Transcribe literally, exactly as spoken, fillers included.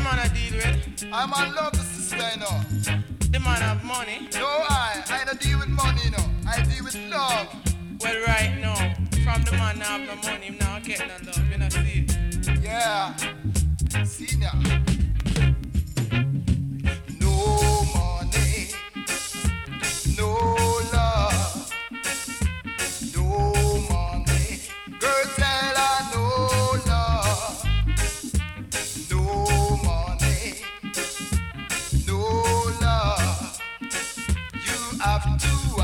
man I deal with? I'm on love the sister, you know. The man have money? No, I. I don't deal with money, you know. I deal with love. Well, right now, from the man now have no money, him now get no love, you know, see? Yeah. Senior. No money. No love. No money. Girl, tell her no love. No money. No love. You have to